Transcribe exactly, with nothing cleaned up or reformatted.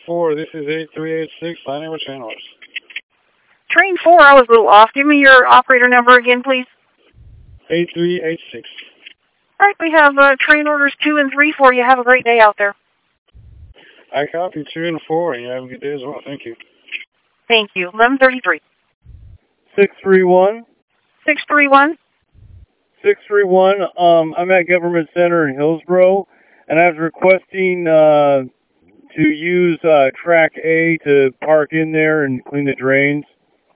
four, this is eight three eight six, signing with channels. Train four, I was a little off. Give me your operator number again, please. eight three eight six. All right, we have uh, train orders two and three for you. Have a great day out there. I copy two and four, and you have a good day as well. Thank you. Thank you. eleven thirty-three. six three one. six three one. six three one. Um, I'm at Government Center in Hillsboro, and I was requesting uh, to use uh, Track A to park in there and clean the drains.